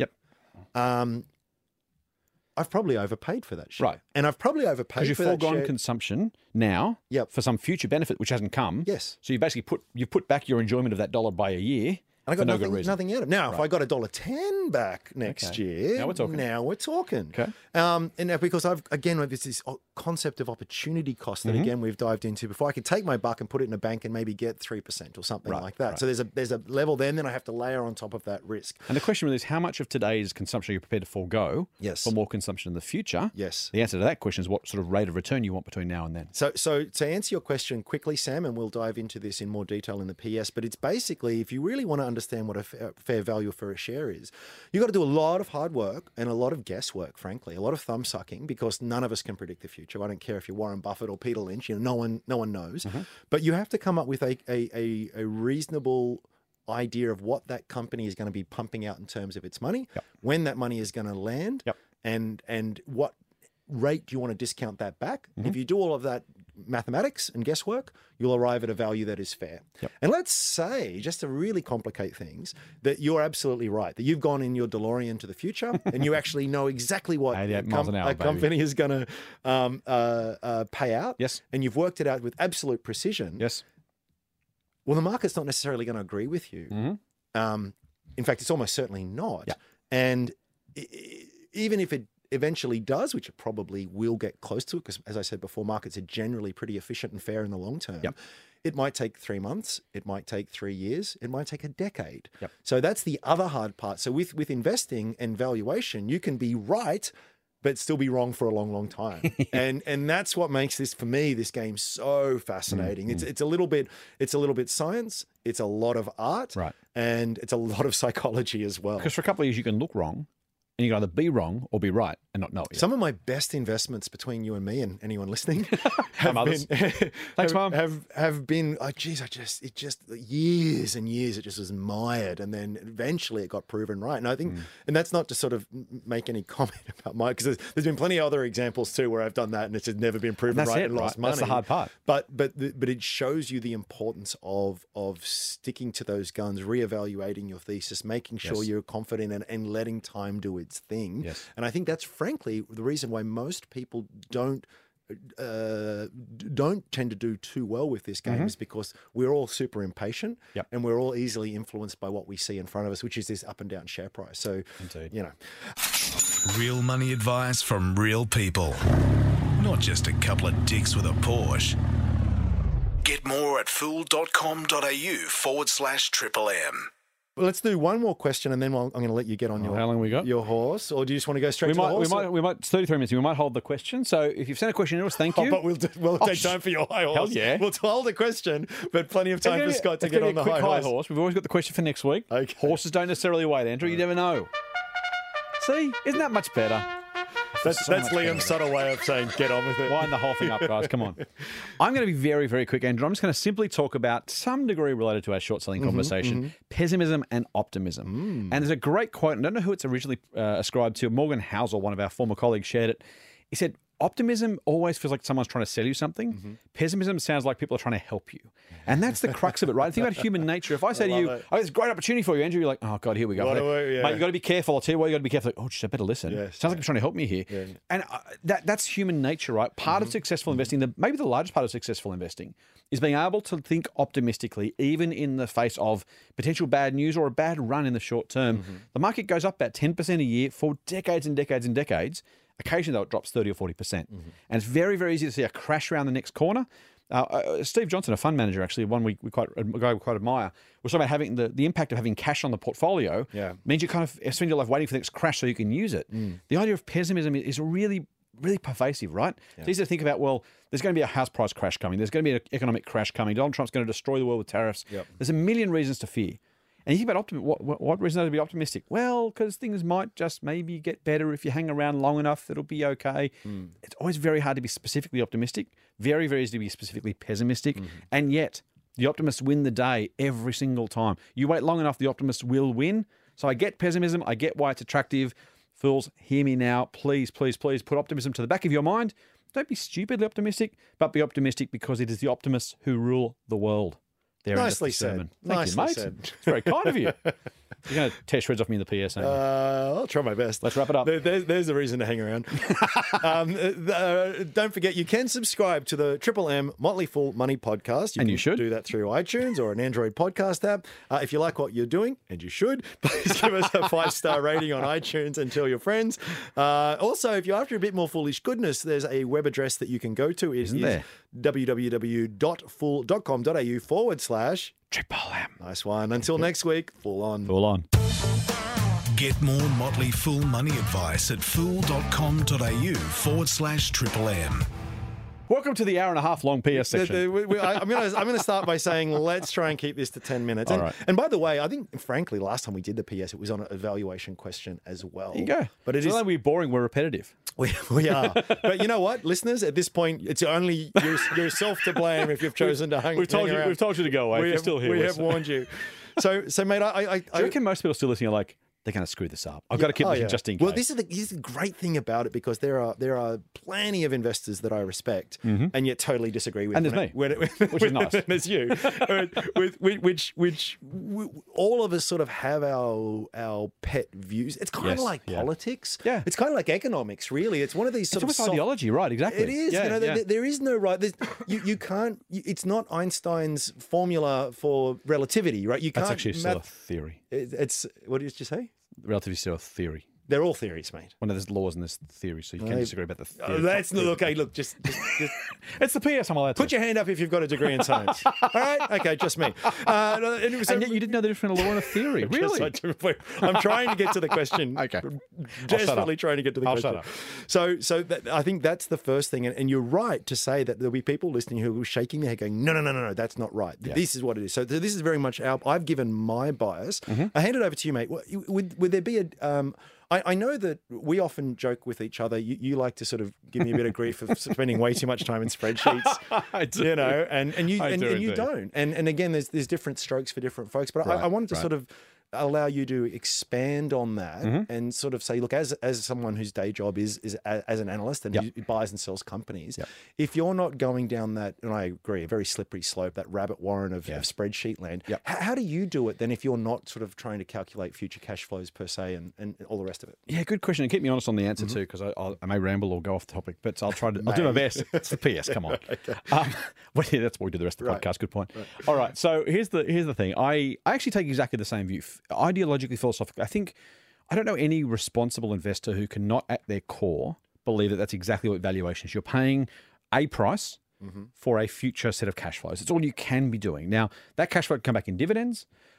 I've probably overpaid for that share. Right. And I've probably overpaid Because you've for that foregone share. consumption now for some future benefit which hasn't come. Yes. So you basically put back your enjoyment of that dollar by a year. And I for got no good reason. nothing out of it. Now, if I got $1.10 back next Okay. year, Now we're talking. Okay. And now because there's this concept of opportunity cost that again we've dived into before. I could take my buck and put it in a bank and maybe get 3% or something like that. right. So there's a level there, and then I have to layer on top of that risk. And the question really is, how much of today's consumption are you prepared to forego for more consumption in the future? Yes. The answer to that question is what sort of rate of return you want between now and then. So to answer your question quickly, Sam, and we'll dive into this in more detail in the PS, but it's basically, if you really want to understand what a fair value for a share is, you've got to do a lot of hard work and a lot of guesswork, frankly, a lot of thumb sucking, because none of us can predict the future. I don't care if you're Warren Buffett or Peter Lynch, no one knows. But you have to come up with a reasonable idea of what that company is going to be pumping out in terms of its money, when that money is going to land, and what rate do you want to discount that back. If you do all of that mathematics and guesswork, you'll arrive at a value that is fair. And let's say, just to really complicate things, that you're absolutely right, that you've gone in your DeLorean to the future and you actually know exactly what 88 miles an hour, a company is going to pay out. Yes. And you've worked it out with absolute precision. Yes. Well, the market's not necessarily going to agree with you. In fact, it's almost certainly not. And even if it eventually does, which it probably will get close to it, because as I said before, markets are generally pretty efficient and fair in the long term. It might take 3 months, it might take 3 years, it might take a decade. So that's the other hard part. So with investing and valuation, you can be right, but still be wrong for a long, long time. And that's what makes this, for me, this game so fascinating. It's a little bit science, it's a lot of art, and it's a lot of psychology as well. Because for a couple of years you can look wrong, and you can either be wrong or be right and not know it yet. Some of my best investments between you and me and anyone listening Thanks, Mum. have been, it just years and years, it just was mired. And then eventually it got proven right. And I think, and that's not to sort of make any comment about mine, because there's been plenty of other examples too where I've done that and it's just never been proven right and lost money. That's the hard part. But it shows you the importance of sticking to those guns, reevaluating your thesis, making sure you're confident and letting time do its thing. And I think that's frankly the reason why most people don't tend to do too well with this game, is because we're all super impatient and we're all easily influenced by what we see in front of us, which is this up and down share price. So, Real money advice from real people, not just a couple of dicks with a Porsche. Get more at fool.com.au/triple M. Well, let's do one more question, and then I'm going to let you get on How long we got? your horse. Or do you just want to go straight to the horse? We might. It's 33 minutes. We might hold the question. So if you've sent a question to us, thank you. But we'll take time for your high horse. Hell yeah. We'll hold the question, but plenty of time for Scott to get on the high horse. We've always got the question for next week. Okay. Horses don't necessarily wait, Andrew. You never know. See, isn't that much better? That's Liam's subtle way of saying get on with it. Wind the whole thing up, guys. Come on. I'm going to be very, very quick, Andrew. I'm just going to simply talk about some degree related to our short selling conversation, pessimism and optimism. And there's a great quote. I don't know who it's originally ascribed to. Morgan Housel, one of our former colleagues, shared it. He said, optimism always feels like someone's trying to sell you something. Pessimism sounds like people are trying to help you. And that's the crux of it, right? Think about human nature. If I say to you, there's a great opportunity for you, Andrew, you're like, oh, God, here we go. Mate, you've got to be careful. I'll tell you what, you've got to be careful. Oh, just I better listen. Sounds like you're trying to help me here. Yeah. And that's human nature, right? Part of successful investing, maybe the largest part of successful investing, is being able to think optimistically, even in the face of potential bad news or a bad run in the short term. The market goes up about 10% a year for decades and decades and decades. Occasionally, though, it drops 30 or 40%. And it's very, very easy to see a crash around the next corner. Steve Johnson, a fund manager, actually, a guy we quite admire, was talking about having the impact of having cash on the portfolio means you kind of spend your life waiting for the next crash so you can use it. The idea of pessimism is really, really pervasive, right? It's easy to think about, well, there's going to be a house price crash coming. There's going to be an economic crash coming. Donald Trump's going to destroy the world with tariffs. There's a million reasons to fear. And you think about what reason are to be optimistic? Well, because things might just maybe get better if you hang around long enough. It'll be okay. It's always very hard to be specifically optimistic. Very, very easy to be specifically pessimistic. And yet, the optimists win the day every single time. You wait long enough, the optimists will win. So I get pessimism. I get why it's attractive. Fools, hear me now. Please, please, please put optimism to the back of your mind. Don't be stupidly optimistic, but be optimistic because it is the optimists who rule the world. Nicely said. Thank you, mate. Said. It's very kind of you. You're going to tear shreds off me in the PS, aren't you? I'll try my best. Let's wrap it up. There's the reason to hang around. Don't forget, you can subscribe to the Triple M Motley Fool Money podcast. You should do that through iTunes or an Android podcast app. If you like what you're doing, and you should, please give us a 5-star rating on iTunes and tell your friends. Also, if you're after a bit more foolish goodness, there's a web address that you can go to. It is www.fool.com.au/Triple M. Nice one. Until next week, Fool on. Fool on. Get more Motley Fool money advice at fool.com.au/Triple M. Welcome to the hour and a half long PS section. I'm going to start by saying let's try and keep this to 10 minutes. All right. And by the way, I think, frankly, last time we did the PS, it was on an evaluation question as well. There you go. But it's not that we're boring, we're repetitive. We are. But you know what, listeners, at this point, it's only yourself to blame if you've chosen to hang around. We've told you to go away. You're still here. We have warned you. So mate, do you reckon most people still listening are like, they're going to screw this up? I've got to keep looking just in case. Well, this is the great thing about it, because there are plenty of investors that I respect and yet totally disagree with. And there's me, which is nice. There's you, which all of us sort of have our pet views. It's kind of like politics. Yeah. It's kind of like economics, really. It's one of these sort of ideology, right? Exactly. It is. There is no right. You can't. It's not Einstein's formula for relativity, right? You can't. That's actually still a theory. It's what did you say? Relativity is still a theory. They're all theories, mate. Well, no, there's laws and there's theories, so you can disagree about the theory. That's not okay. Look, just it's the PS. I'm allowed to. Put your hand up if you've got a degree in science. All right, okay, just me. And yet you didn't know the difference between a law and a theory, really? I'm trying to get to the question. Okay, desperately trying to get to the question. So I think that's the first thing, and you're right to say that there'll be people listening who are shaking their head, going, no, that's not right. Yeah. This is what it is. So this is very much I've given my bias. I hand it over to you, mate. Would there be a I know that we often joke with each other. You like to sort of give me a bit of grief of spending way too much time in spreadsheets. I do. You know, and you don't. And again, there's different strokes for different folks. But I wanted to sort of allow you to expand on that and sort of say, look, as someone whose day job is as an analyst and who buys and sells companies, if you're not going down that, and I agree, a very slippery slope, that rabbit warren of spreadsheet land, how do you do it then if you're not sort of trying to calculate future cash flows per se and all the rest of it? Yeah, good question. And keep me honest on the answer too, because I may ramble or go off the topic, but I'll try to. I'll do my best. It's the PS. Come on. Okay. Well, yeah, that's what we do the rest of the podcast. Good point. Right. All right. So here's the thing. I actually take exactly the same view. Ideologically, philosophically, I don't know any responsible investor who cannot, at their core, believe that that's exactly what valuation is. You're paying a price for a future set of cash flows. It's all you can be doing. Now, that cash flow can come back in dividends.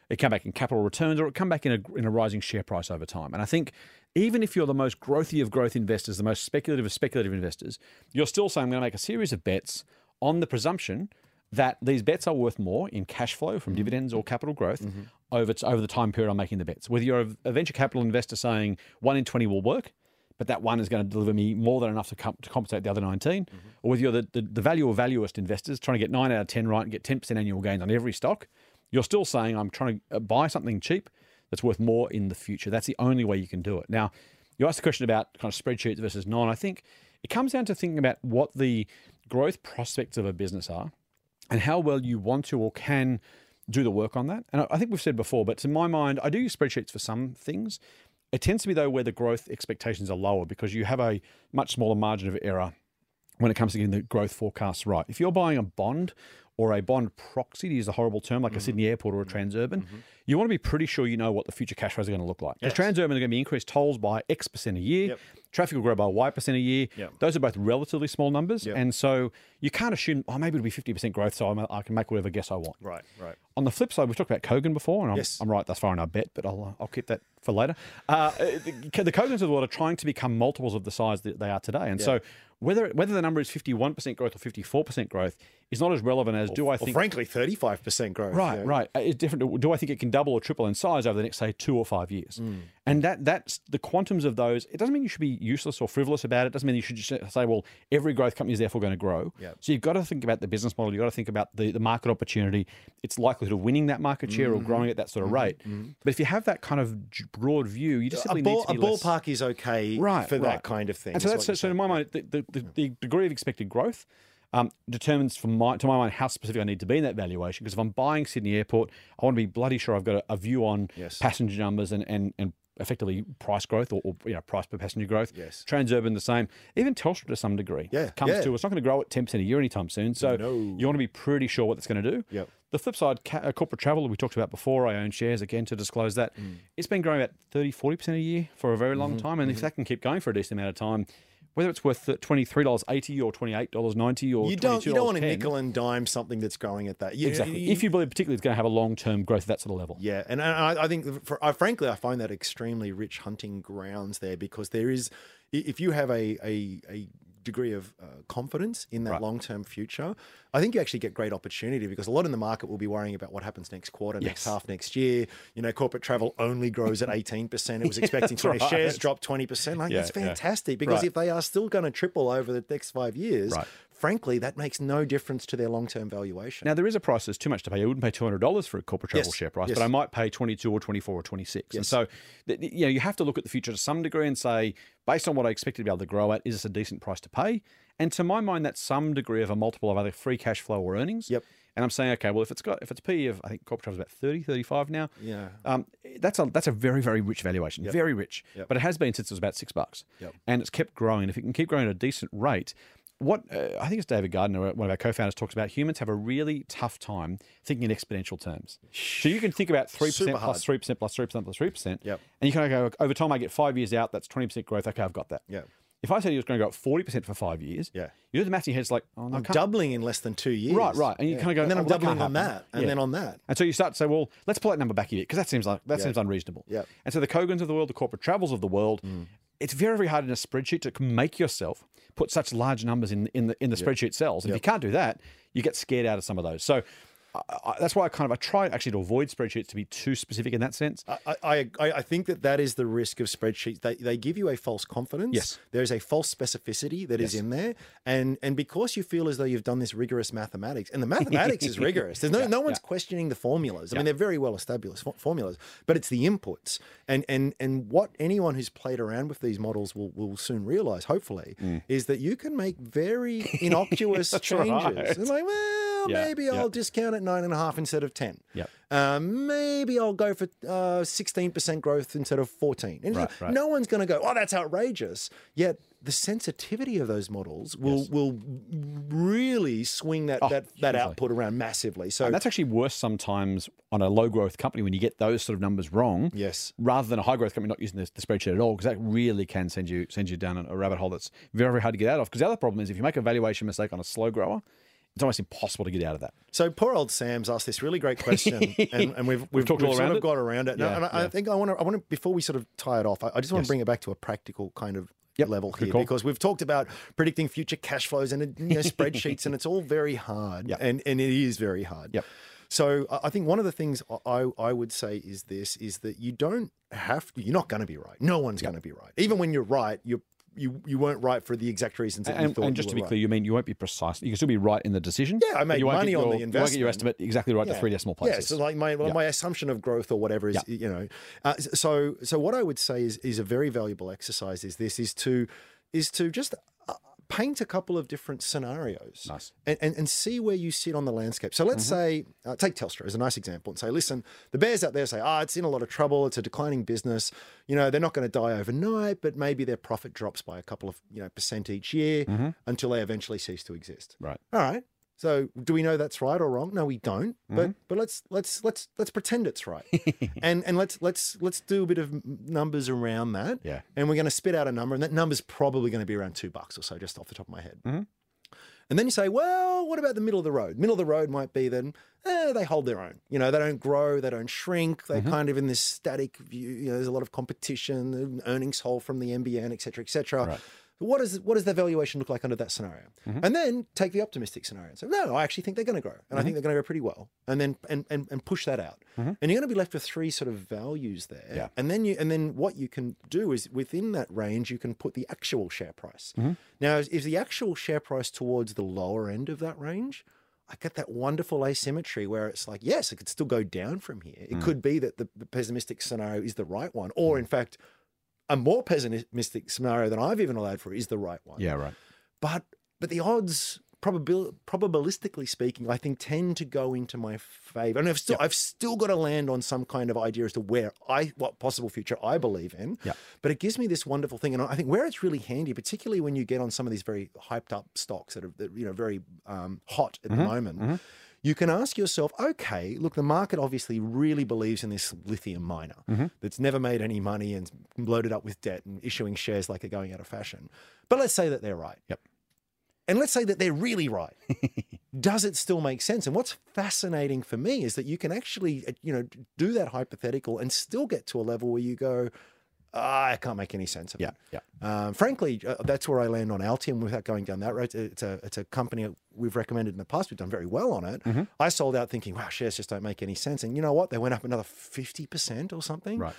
it come back in capital returns, or it come back in a rising share price over time. And I think even if you're the most growthy of growth investors, the most speculative of speculative investors, you're still saying I'm going to make a series of bets on the presumption that these bets are worth more in cash flow from dividends or capital growth over the time period I'm making the bets. Whether you're a venture capital investor saying 1 in 20 will work, but that one is going to deliver me more than enough to compensate the other 19, or whether you're the value or valuist investors trying to get 9 out of 10 right and get 10% annual gains on every stock, you're still saying I'm trying to buy something cheap that's worth more in the future. That's the only way you can do it. Now, you asked the question about kind of spreadsheets versus non. I think it comes down to thinking about what the growth prospects of a business are and how well you want to or can do the work on that. And I think we've said before, but to my mind, I do use spreadsheets for some things. It tends to be, though, where the growth expectations are lower because you have a much smaller margin of error when it comes to getting the growth forecasts right. If you're buying a bond or a bond proxy, to use a horrible term like a Sydney Airport or a Transurban, you want to be pretty sure you know what the future cash flows are going to look like. Because Transurban are going to be increased tolls by X% a year. Traffic will grow by Y% a year. Those are both relatively small numbers. And so you can't assume, maybe it'll be 50% growth, so I can make whatever guess I want. Right. On the flip side, we've talked about Kogan before, and I'm right thus far in our bet, but I'll keep that for later. The Kogans of the world are trying to become multiples of the size that they are today. And so whether the number is 51% growth or 54% growth is not as relevant as do I think... Or frankly, 35% growth. Right. It's different. Do I think it can double or triple in size over the next, say, 2 or 5 years? And that's the quantums of those. It doesn't mean you should be useless or frivolous about it. It doesn't mean you should just say, well, every growth company is therefore going to grow. So you've got to think about the business model. You've got to think about the market opportunity, its likelihood of winning that market share or growing at that sort of rate. But if you have that kind of broad view, you just simply need to be ballpark is okay for that kind of thing. And so in my mind, the degree of expected growth determines, to my mind, how specific I need to be in that valuation. Because if I'm buying Sydney Airport, I want to be bloody sure I've got a view on passenger numbers and effectively price growth or price per passenger growth. Transurban the same. Even Telstra to some degree comes to. It's not going to grow at 10% a year anytime soon. So you want to be pretty sure what it's going to do. The flip side, corporate travel, we talked about before, I own shares, again, to disclose that. It's been growing about 30-40% a year for a very long time. And if that can keep going for a decent amount of time, whether it's worth $23.80 or $28.90 or you don't want to nickel and dime something that's growing at that. Exactly. If you believe particularly it's going to have a long-term growth at that sort of level. Yeah, and I think, frankly, I find that extremely rich hunting grounds there because there is, if you have a degree of confidence in that long-term future, I think you actually get great opportunity because a lot in the market will be worrying about what happens next quarter, next half, next year. Corporate travel only grows at 18%. It was expecting 20. Shares drop 20%. That's fantastic because if they are still going to triple over the next 5 years, frankly, that makes no difference to their long-term valuation. Now, there is a price that's too much to pay. I wouldn't pay $200 for a corporate travel share price, but I might pay 22 or 24 or 26. And so, you have to look at the future to some degree and say, based on what I expected to be able to grow at, is this a decent price to pay? And to my mind, that's some degree of a multiple of either free cash flow or earnings. And I'm saying, okay, well, if it's PE of, I think corporate travel is about 30, 35 now. That's a very, very rich valuation, very rich. But it has been since it was about $6. And it's kept growing. If it can keep growing at a decent rate, what I think it's David Gardner, one of our co-founders, talks about, humans have a really tough time thinking in exponential terms. So you can think about 3% plus 3% plus 3% plus 3%. And you kind of go, over time, I get 5 years out, that's 20% growth. Okay, I've got that. If I said you was going to go up 40% for 5 years, you do the math in your head, it's like, oh, no, I'm doubling in less than 2 years. Right. And you kind of go, and then I'm doubling on that, and then on that. And so you start to say, well, let's pull that number back a bit because that seems unreasonable. And so the Kogans of the world, the corporate travels of the world, it's very, very hard in a spreadsheet to make yourself put such large numbers in the spreadsheet cells. And if you can't do that, you get scared out of some of those. So that's why I try actually to avoid spreadsheets to be too specific in that sense. I think that is the risk of spreadsheets. They give you a false confidence. There's a false specificity that is in there. And because you feel as though you've done this rigorous mathematics, and the mathematics is rigorous. There's no one's questioning the formulas. I mean, they're very well established formulas, but it's the inputs. And what anyone who's played around with these models will soon realize, hopefully, is that you can make very innocuous changes. It's like, well, maybe I'll discount it 9.5 instead of 10. Maybe I'll go for 16% growth instead of 14. And no one's going to go, oh, that's outrageous. Yet the sensitivity of those models will really swing that output around massively. So and that's actually worse sometimes on a low growth company when you get those sort of numbers wrong. Rather than a high growth company not using the spreadsheet at all, because that really can send you down a rabbit hole that's very, very hard to get out of. Because the other problem is if you make a valuation mistake on a slow grower, it's almost impossible to get out of that. So poor old Sam's asked this really great question, and we've talked all sort around of it. got around it. No, Yeah, and I think I want to before we sort of tie it off, I just want to bring it back to a practical kind of level Good here, call. because we've talked about predicting future cash flows and spreadsheets, and it's all very hard, and it is very hard. Yep. So I think one of the things I would say is that you don't have to, you're not going to be right. No one's going to be right. Even when you're right, you weren't right for the exact reasons that you thought. And just you to be were clear, you mean you won't be precise. You can still be right in the decision. Yeah, I make but money on the You won't get your investment. estimate exactly right to 3 decimal places. Yeah, so like my assumption of growth or whatever is, so what I would say is a very valuable exercise is to just paint a couple of different scenarios. Nice. And see where you sit on the landscape. So let's say, take Telstra as a nice example and say, listen, the bears out there say, it's in a lot of trouble. It's a declining business. They're not going to die overnight, but maybe their profit drops by a couple of percent each year until they eventually cease to exist. Right. All right. So do we know that's right or wrong? No, we don't. But let's pretend it's right, and let's do a bit of numbers around that. Yeah. And we're going to spit out a number, and that number's probably going to be around $2 or so, just off the top of my head. And then you say, well, what about the middle of the road? Middle of the road might be then they hold their own. They don't grow, they don't shrink. They're kind of in this static view. There's a lot of competition, earnings hole from the NBN, et cetera, et cetera. Right. What does the valuation look like under that scenario? And then take the optimistic scenario and say, no, I actually think they're going to grow, and I think they're going to grow pretty well. And then and push that out, and you're going to be left with 3 sort of values there. Yeah. And then what you can do is within that range you can put the actual share price. Now, is the actual share price towards the lower end of that range? I get that wonderful asymmetry where it's like, yes, it could still go down from here. It could be that the pessimistic scenario is the right one, or in fact, a more pessimistic scenario than I've even allowed for is the right one. Yeah, right. But the odds, probabilistically speaking, I think tend to go into my favor. And I've still got to land on some kind of idea as to what possible future I believe in. Yeah. But it gives me this wonderful thing, and I think where it's really handy, particularly when you get on some of these very hyped up stocks that are very hot at the moment. You can ask yourself, okay, look, the market obviously really believes in this lithium miner that's never made any money and loaded up with debt and issuing shares like they're going out of fashion. But let's say that they're right. Yep. And let's say that they're really right. Does it still make sense? And what's fascinating for me is that you can actually, do that hypothetical and still get to a level where you go, I can't make any sense of it. Yeah. Frankly, that's where I land on Altium without going down that road. It's a company we've recommended in the past. We've done very well on it. I sold out thinking, wow, shares just don't make any sense. And you know what? They went up another 50% or something. Right.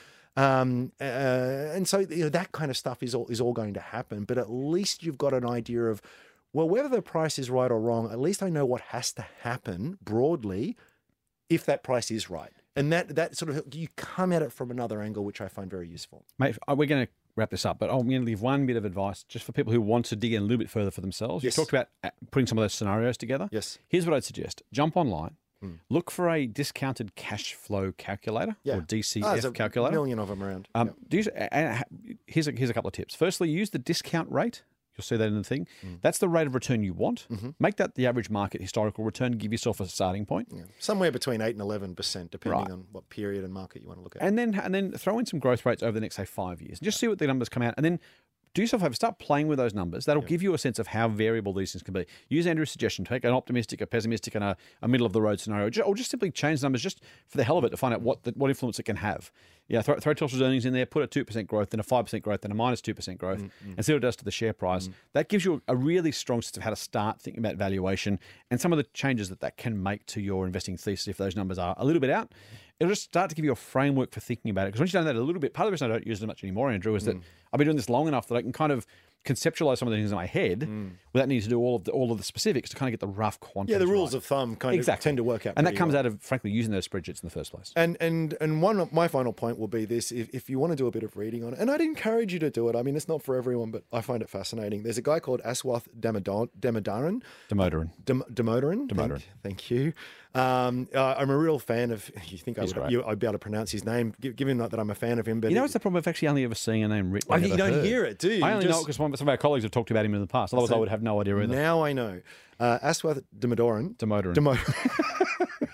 And so that kind of stuff is all going to happen. But at least you've got an idea of, well, whether the price is right or wrong, at least I know what has to happen broadly if that price is right. And that sort of, you come at it from another angle, which I find very useful. Mate, we're going to wrap this up, but I'm going to leave one bit of advice just for people who want to dig in a little bit further for themselves. Yes. You talked about putting some of those scenarios together. Yes. Here's what I'd suggest. Jump online, look for a discounted cash flow calculator or DCF there's a calculator. million of them around. Here's a couple of tips. Firstly, use the discount rate. You'll see that in the thing. That's the rate of return you want. Make that the average market historical return. Give yourself a starting point. Yeah. Somewhere between 8 and 11%, depending on what period and market you want to look at. And then throw in some growth rates over the next, say, 5 years. And just see what the numbers come out. And then do yourself a favor, start playing with those numbers. That'll give you a sense of how variable these things can be. Use Andrew's suggestion. Take an optimistic, a pessimistic, and a middle of the road scenario, or just simply change the numbers just for the hell of it to find out what influence it can have. Yeah, throw Telstra's earnings in there, put a 2% growth, then a 5% growth, then a minus 2% growth, and see what it does to the share price. That gives you a really strong sense of how to start thinking about valuation and some of the changes that can make to your investing thesis if those numbers are a little bit out. It'll just start to give you a framework for thinking about it. Because once you've done that a little bit, part of the reason I don't use it much anymore, Andrew, is that I've been doing this long enough that I can kind of conceptualize some of the things in my head without needing to do all of the specifics to kind of get the rough quantum. Yeah, the rules of thumb kind of tend to work out. And that pretty comes well. out of, frankly, using those spreadsheets in the first place. And one of my final point will be this: if you want to do a bit of reading on it, and I'd encourage you to do it. I mean, it's not for everyone, but I find it fascinating. There's a guy called Aswath Damodaran. Damodaran. Thank you. I'm a real fan of. You think I'd be able to pronounce his name, given that I'm a fan of him. But you know what's the problem? I've actually only ever seen a name written. You don't hear it, do you? I only know it because some of our colleagues have talked about him in the past. Otherwise, I would have no idea either. Now I know. Aswath Damodaran.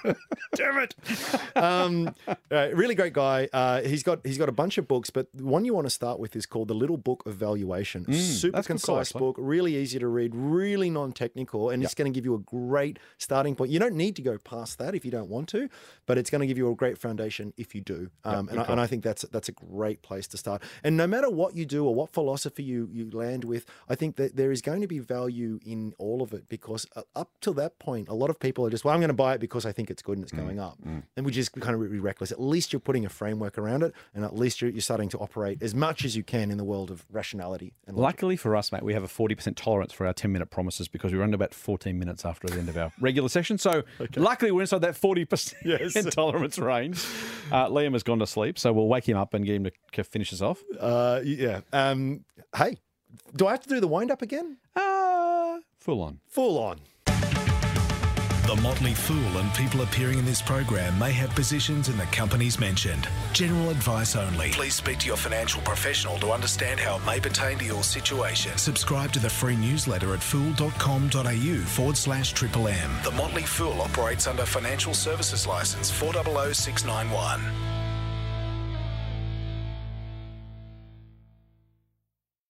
Damn it. Really great guy. He's got a bunch of books, but the one you want to start with is called The Little Book of Valuation. Super that's a good call, concise actually. book, really easy to read, really non-technical, and it's going to give you a great starting point. You don't need to go past that if you don't want to, but it's going to give you a great foundation if you do. And I think that's a great place to start. And no matter what you do or what philosophy you land with, I think that there is going to be value in all of it, because up till that point, a lot of people are just, well, I'm going to buy it because I think it's good and it's going up. And which is kind of really reckless. At least you're putting a framework around it, and at least you're starting to operate as much as you can in the world of rationality. And logic. Luckily for us, mate, we have a 40% tolerance for our 10-minute promises because we run about 14 minutes after the end of our regular session. So luckily we're inside that 40% tolerance range. Liam has gone to sleep, so we'll wake him up and get him to finish us off. Hey, do I have to do the wind-up again? Full on. Full on. The Motley Fool and people appearing in this program may have positions in the companies mentioned. General advice only. Please speak to your financial professional to understand how it may pertain to your situation. Subscribe to the free newsletter at fool.com.au/MMM. The Motley Fool operates under Financial Services Licence 400691.